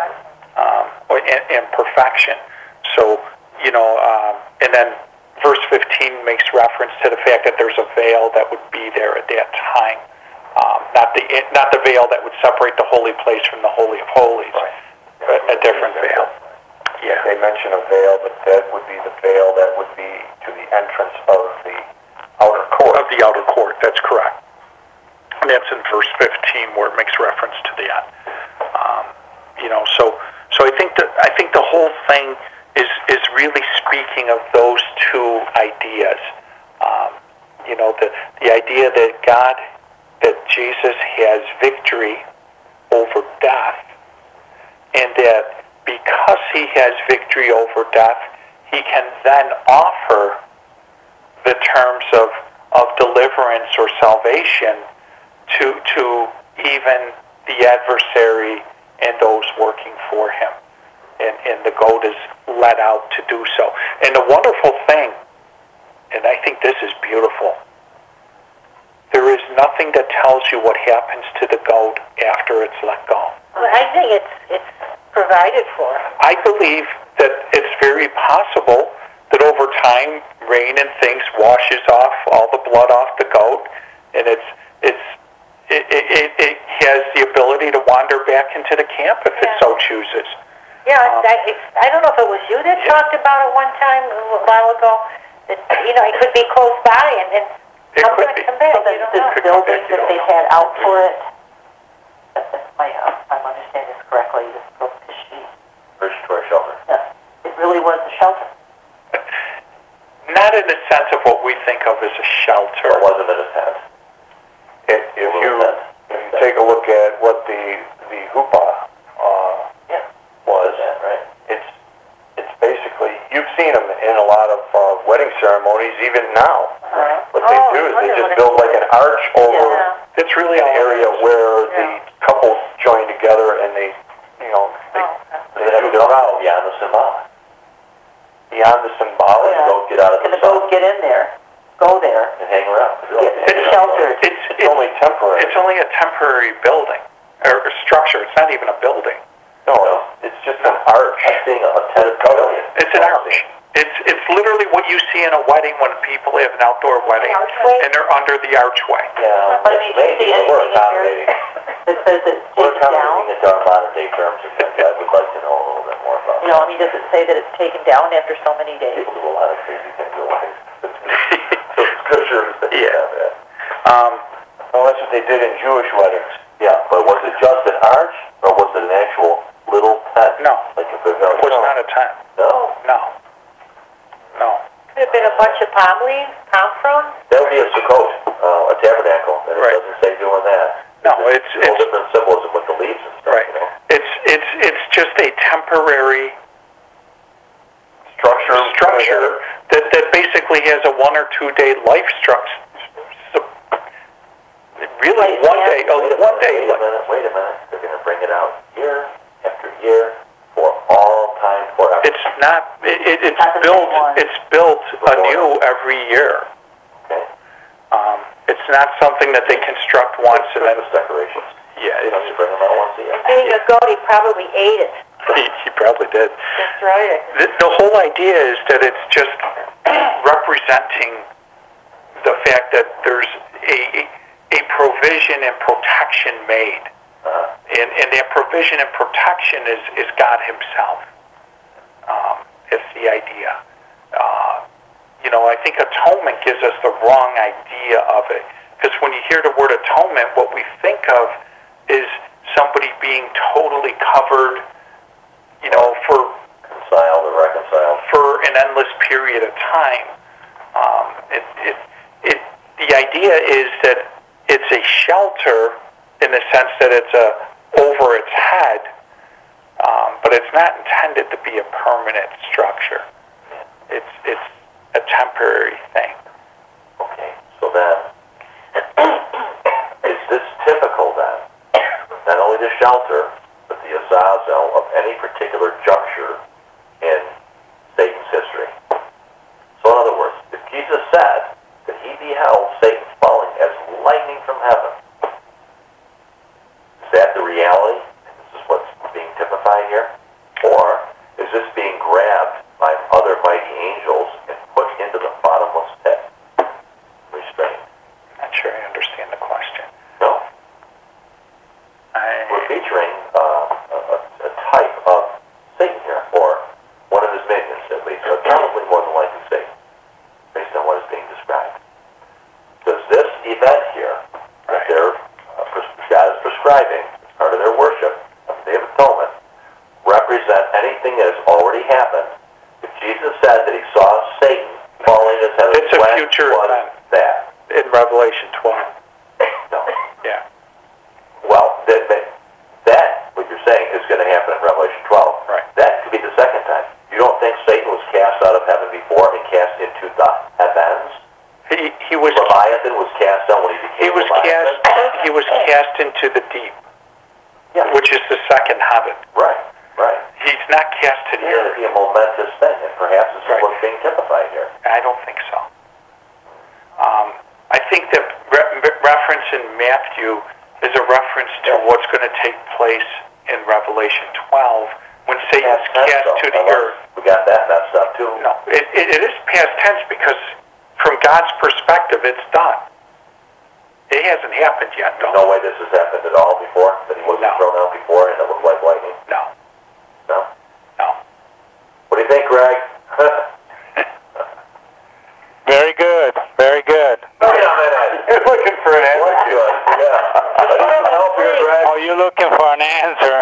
S3: and perfection. So. And then verse 15 makes reference to the fact that there's a veil that would be there at that time, not the veil that would separate the holy place from the Holy of Holies, but a different veil. Yeah,
S2: they mention a veil, but that would be the veil that would be to the entrance of the outer court.
S3: Of the outer court, that's correct. And that's in verse 15 where it makes reference to that. So I think the whole thing is really speaking of those two ideas. The idea that Jesus has victory over death, and that because he has victory over death, he can then offer the terms of deliverance or salvation to even the adversary and those working for him. And the goat is let out to do so. And the wonderful thing, and I think this is beautiful, there is nothing that tells you what happens to the goat after it's let go.
S4: Well, I think it's provided for.
S3: I believe that it's very possible that over time, rain and things washes off all the blood off the goat, and it has the ability to wander back into the camp if it so chooses.
S4: Yeah, I don't know if it was you that talked about it one time a while ago. That it could be close by and come back.
S5: So then this building that they had out for it, if I'm understanding this correctly, this
S2: propitiatory shelter.
S5: Yeah, it really was a shelter.
S3: Not in the sense of what we think of as a shelter.
S2: It wasn't in a tent. If you take a look at what the huppah was, right? It's basically, you've seen them in a lot of wedding ceremonies even now. What they do is they just build like an arch over.
S3: It's really
S2: an area where the couples join together and they have to go out beyond the symbolic. Beyond the symbolic, the goat get out of the sun.
S5: Can the goat get in there? Go there?
S2: And hang around.
S5: It's sheltered.
S2: It's only temporary.
S3: It's only a temporary building or a structure. It's not even a building.
S2: No, it's just an arch. I'm seeing a tenant pavilion.
S3: It's an arch. It's literally what you see in a wedding when people have an outdoor wedding
S4: Archway?
S3: and they're under the archway.
S2: Yeah,
S5: But I mean, do you see
S2: we're
S5: anything in
S2: accommodating.
S5: here that says it's
S2: We're
S5: taken down?
S2: accommodating it to our modern day terms. I would like to know a little bit more about
S5: You know, I mean, does it say that it's taken down after so many days?
S2: People do a lot of crazy things in life. So scripture is that. Well, that's what they did in Jewish weddings. Yeah, but was it just an arch, or was it an actual little tent?
S3: No.
S2: Like a pavilion?
S3: It was not a tent.
S2: No.
S3: No. No.
S4: Could have been a bunch of palm leaves, palm fronds.
S2: That would be a sukkot, a tabernacle, and it
S3: Right.
S2: doesn't say doing that.
S3: No,
S2: There's a whole different symbolism with the leaves and stuff,
S3: right.
S2: you know?
S3: It's just a temporary structure that basically has a 1 or 2 day life structure. Really, one day.
S2: Wait a minute. They're going to bring it out year after year for all time forever.
S3: It's not. It's
S5: Not the
S3: built.
S5: same one.
S3: It's built anew every year.
S2: Okay.
S3: It's not something that they construct once and then.
S2: Christmas decorations.
S3: Yeah,
S2: You know, you bring them out once a year.
S4: Being a goat, he probably ate it.
S3: he probably did.
S4: Destroyed it.
S3: The whole idea is that it's just representing the fact that there's a provision and protection made. And that provision and protection is God himself. It's the idea. I think atonement gives us the wrong idea of it. Because when you hear the word atonement, what we think of is somebody being totally covered, for
S2: Reconciled or reconciled.
S3: for an endless period of time. The idea is that it's a shelter in the sense that it's over its head, but it's not intended to be a permanent structure. It's a temporary thing.
S2: Okay, so then, is this typical then, not only the shelter, but the azazel of any particular juncture in Satan's history? So in other words, if Jesus said that he beheld Satan falling as lightning from heaven, is that the reality? This is what's being typified here? Or is this being grabbed by other mighty angels and put into the bottomless pit? Restrained.
S3: I'm not sure I understand the question.
S2: No. We're featuring a type of Satan here, or one of his minions at least, but probably more than likely Satan, based on what is being described. Does this event here, that God is prescribing as part of their worship of the Day of Atonement, represent anything that has already happened? If Jesus said that he saw Satan falling as heaven,
S3: It's a
S2: when
S3: future
S2: was
S3: event.
S2: that?
S3: In Revelation 12.
S2: No.
S3: Yeah.
S2: Well, that what you're saying is going to happen in Revelation 12.
S3: Right.
S2: That could be the second time. You don't think Satan was cast out of heaven before and cast into the heavens?
S3: He was
S2: Leviathan was cast out when he became Leviathan?
S3: he was cast into the deep,
S2: Yeah.
S3: which is the second heaven.
S2: Right.
S3: He's not cast to the
S2: It would
S3: earth.
S2: be a momentous thing, and perhaps this is
S3: Right.
S2: what's being typified here.
S3: I don't think so. I think that reference in Matthew is a reference to what's going to take place in Revelation 12 when Satan's cast to the earth.
S2: We got that messed up too.
S3: No, it is past tense because from God's perspective, it's done. It hasn't happened yet, though.
S2: No way this has happened at all before? That he wasn't
S3: No.
S2: thrown out before and it looked like lightning?
S3: No.
S2: No?
S3: No.
S2: What do you think, Greg?
S1: Very good. Very good.
S2: You're looking for an answer. Yeah. I didn't help you, Greg.
S1: Oh, you're looking for an answer.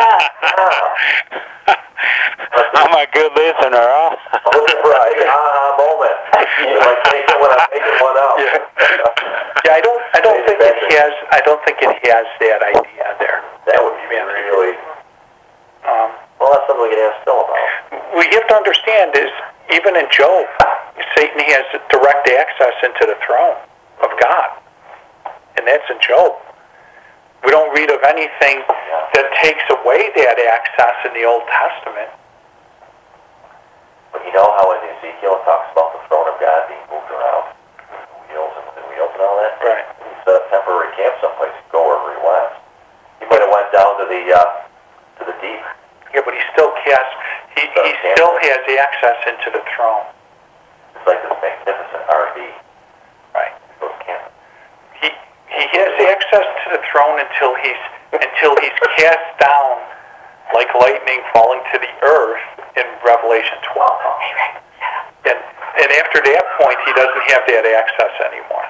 S1: I'm a good listener, huh?
S2: I'm looking for an aha moment. Like taking when I'm making one up.
S3: Yeah, I don't think it has. I don't think it has that idea there.
S2: That would be really. Well, that's something we can ask Phil about.
S3: We have to understand is even in Job, Satan has direct access into the throne of God, and that's in Job. We don't read of anything that takes away that access in the Old Testament.
S2: But you know how in Ezekiel it talks about the throne of God being moved around, wheels and camp someplace and go wherever he wants. He might have went down to the deep.
S3: Yeah, but he still casts. He still has access into the throne.
S2: It's like this magnificent RV.
S3: Right.
S2: Those camping.
S3: He has access to the throne until he's cast down like lightning falling to the earth in Revelation 12. And after that point, he doesn't have that access anymore.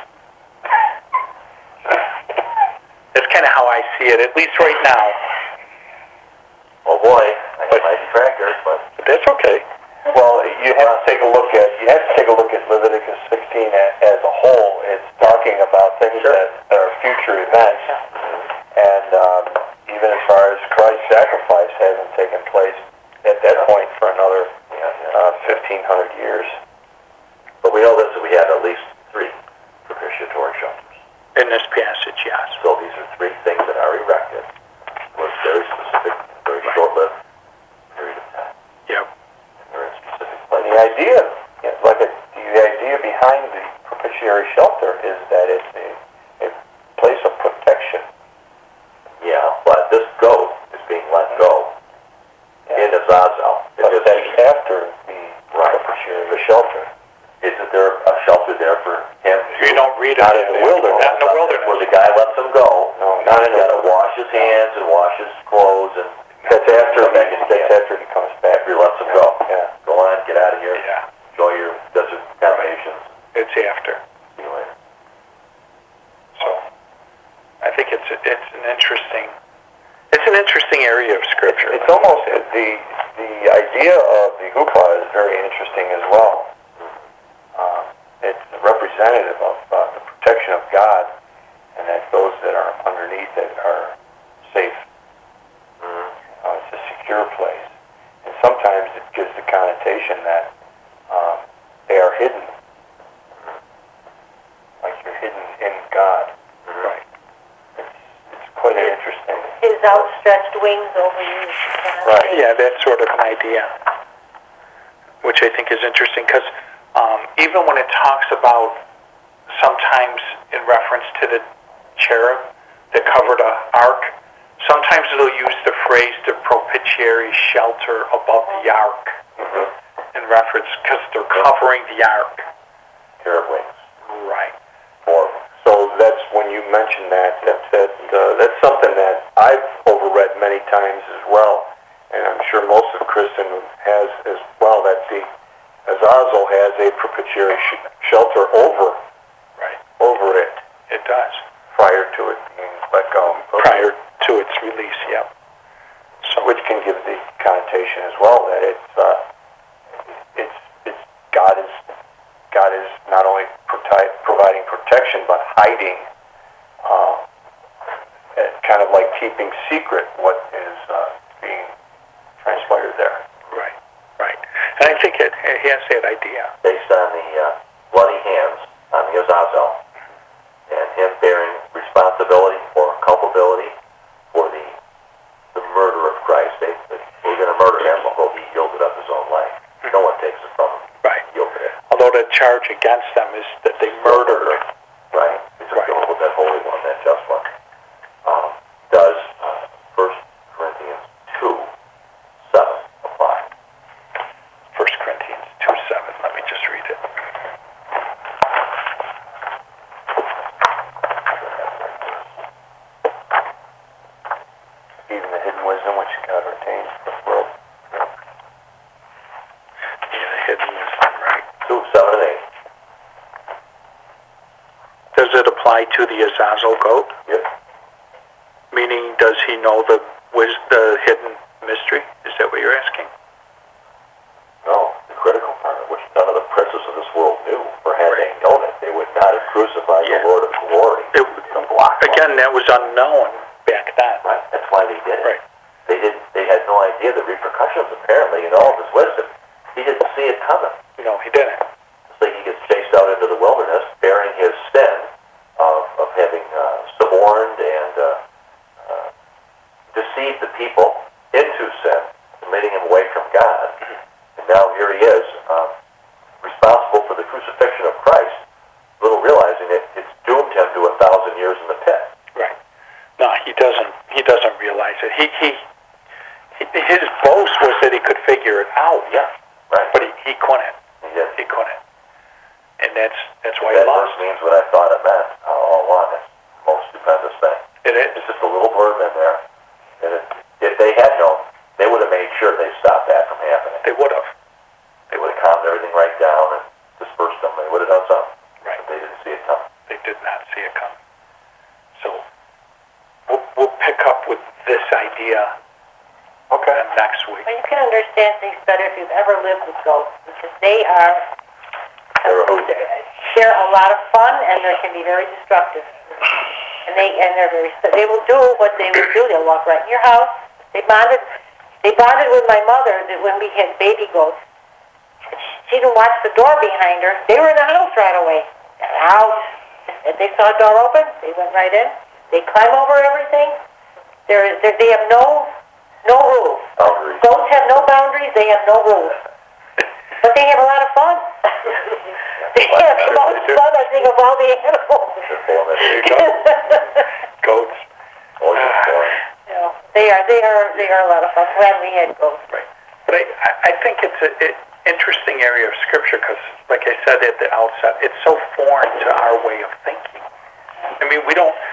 S3: That's kind of how I see it, at least right now.
S2: Oh boy, I got my detractors, but
S3: That's okay.
S2: well, you have to take a look at Leviticus 16 as a whole. It's talking about things that are future events, and even as far as Christ's sacrifice hasn't taken place at that point for another 1,500 years. But we know this, that we have at least 3 propitiatory shelters.
S3: In this passage, yes.
S2: So these are 3 things that are erected with very specific, very short-lived period of time.
S3: Yep.
S2: Very specific. And the idea, the idea behind the propitiatory shelter is that it's a place of protection. Yeah, but this goat is being let go in Azazel. But that's after the propitiatory shelter. Isn't there a shelter there for him?
S3: You don't read it.
S2: Not in the wilderness.
S3: Not in the wilderness.
S2: Where the guy lets him go.
S3: No,
S2: Not in the wilderness. Wash his hands and wash his clothes, and that's after he comes back. He lets him go. Yeah. Go on, get out of here.
S3: Yeah.
S2: Enjoy your desert accommodations.
S3: It's after.
S2: See you later.
S3: So, I think it's an interesting area of Scripture.
S2: It's almost the idea of the huppah is very interesting as well. It's representative of the protection of God, and that those that are underneath it are safe. It's a secure place, and sometimes it gives the connotation that they are hidden, like you're hidden in God.
S3: Right.
S2: It's quite interesting.
S4: His outstretched wings over you.
S2: Right.
S3: Yeah, that's sort of an idea, which I think is interesting because even when it talks about sometimes in reference to the cherub that covered an ark, sometimes they'll use the phrase the propitiatory shelter above the ark in reference because they're covering the ark.
S2: Cherub wings.
S3: Right.
S2: So that's when you mention that's something that I've overread many times as well, and I'm sure most of Christendom has as well, that the Azazel has a propitiatory shelter over it.
S3: It does.
S2: Prior to it being let go.
S3: Prior to its release, yep. So,
S2: Which can give the connotation as well that it's God is not only providing protection but hiding, kind of like keeping secret what is being transpired there.
S3: right. And I think it has that idea.
S2: Based on the bloody hands on the Azazel, and him bearing responsibility or culpability for the murder of Christ. They were going to murder him, although he yielded up his own life. No one takes it from him.
S3: Right.
S2: He yielded it.
S3: Although the charge against them is that they murdered.
S2: Right. He took the with that holy one, that just one. Does 1 Corinthians 2:7 apply?
S3: 1 Corinthians 2:7. Let me just read it.
S2: Even the hidden wisdom which God retains for the world.
S3: Yeah, the hidden wisdom, right?
S2: 2:7 and 8.
S3: Does it apply to the Azazel goat?
S2: Yep.
S3: Meaning, does he know the hidden mystery? Is that what you're asking?
S2: No, the critical part, which none of the princes of this world knew, for had they known it, they would not have crucified the Lord of glory.
S3: Again, that was unknown back then.
S2: Right, that's why they did it.
S3: Right.
S2: They had no idea the repercussions, apparently, in all of his wisdom. He didn't see it coming.
S3: No, he didn't.
S2: So he gets chased out into the wilderness, bearing his sin of having suborned and deceived the people into sin, and leading them away from God. And now here he is, responsible for the crucifixion of Christ, little realizing that it's doomed him to 1,000 years years in the pit.
S3: Right. No, he doesn't. He doesn't realize it. His boast was that he could figure it out.
S2: Yeah, right.
S3: But he couldn't.
S2: He did.
S3: He couldn't. And that's why
S2: That
S3: he lost.
S2: verse means what I thought it meant all along. It's the most stupendous thing.
S3: It is.
S2: It's just a little verb in there. And if they had known, they would have made sure they stopped that from happening.
S3: They would have.
S2: They would have calmed everything right down and dispersed them. They would have done something.
S3: Right.
S2: But they didn't see it coming.
S3: They did not see it coming. So we'll pick up with this idea next week.
S4: Well, you can understand things better if you've ever lived with ghosts, because they're a lot of fun, and they can be very destructive. And they will do what they will do. They'll walk right in your house. They bonded with my mother that when we had baby ghosts. She didn't watch the door behind her. They were in the house right away. Out. If they saw a door open, they went right in. They climb over everything. They have no rules.
S2: Boundaries.
S4: Ghosts have no boundaries. They have no rules. But they have a lot of fun. They have the most fun, I think, of all the animals.
S3: There you go. Goats.
S4: They are a lot of fun. When we had ghosts.
S3: Right. But I think it's an interesting area of Scripture because, like I said at the outset, it's so foreign to our way of thinking. I mean,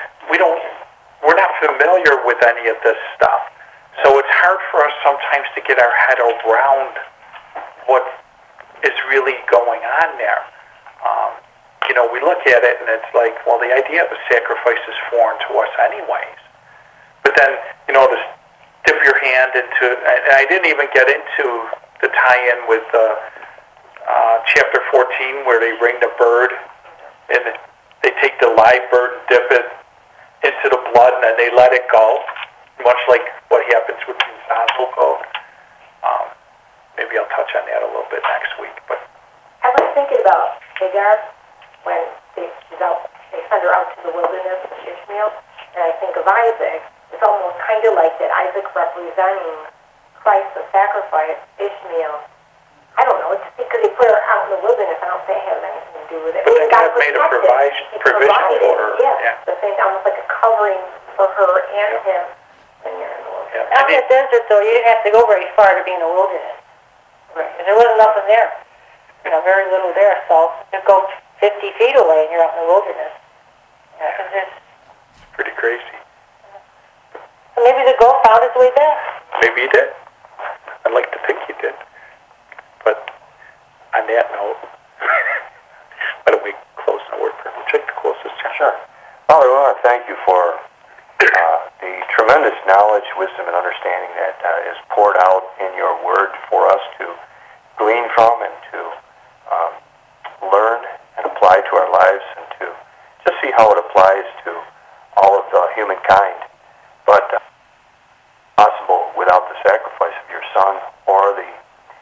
S3: we're not familiar with any of this stuff. So it's hard for us sometimes to get our head around what is really going on there. We look at it and it's like, well, the idea of a sacrifice is foreign to us anyways. But then, to dip your hand into, and I didn't even get into the tie-in with chapter 14 where they bring the bird and they take the live bird and dip it into the blood and then they let it go, much like what happens with the Zazel goat. Maybe I'll touch on that a little bit next week. But
S6: I was thinking about Hagar when they send her out to the wilderness with Ishmael, and I think of Isaac. It's almost kind of like that Isaac representing Christ, the sacrifice, Ishmael. I don't know. It's because they put her out in the wilderness. I don't think it has anything to do with it.
S3: But then God made a provision for her.
S6: Yeah. The thing, almost like a covering for her and him when you're in the wilderness.
S3: Yeah.
S4: Out in the desert, though, you didn't have to go very far to be in the wilderness.
S6: Right.
S4: There wasn't nothing there. Very little there. So you go 50 feet away and you're out in the wilderness. It's
S3: pretty crazy.
S4: maybe the goat found its way back.
S3: Maybe he did. I'd like to think he did. But on that note, why don't we close the word prayer? We'll check the closest chapter.
S2: Sure. Father, we want to thank you for the tremendous knowledge, wisdom, and understanding that is poured out in your word for us to glean from and to learn and apply to our lives and to just see how it applies to all of the humankind. But possible without the sacrifice of your Son or the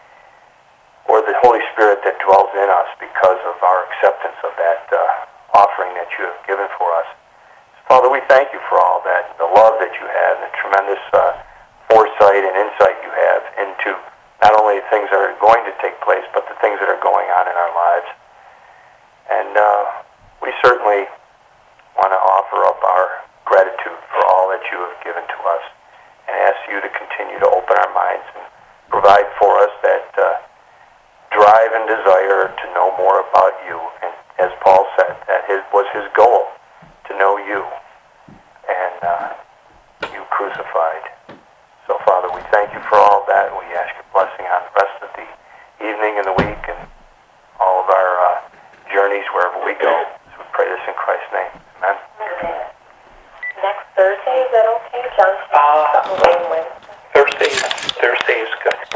S2: Holy Spirit that dwells in us because of our acceptance of that offering that you have given for us. Father, we thank you for all that, the love that you have, and the tremendous foresight and insight you have into not only things that are going to take place, but the things that are going on in our lives. And we certainly want to offer up our gratitude for all that you have given to us and ask you to continue to open our minds and provide for us that drive and desire to know more about you. And as Paul said, that was his goal, to know you and you crucified. So, Father, we thank you for all that. We ask your blessing on the rest of the evening and the week and all of our journeys wherever we go. So we pray this in Christ's name. Amen.
S6: Next Thursday, is that okay? John,
S3: Thursday is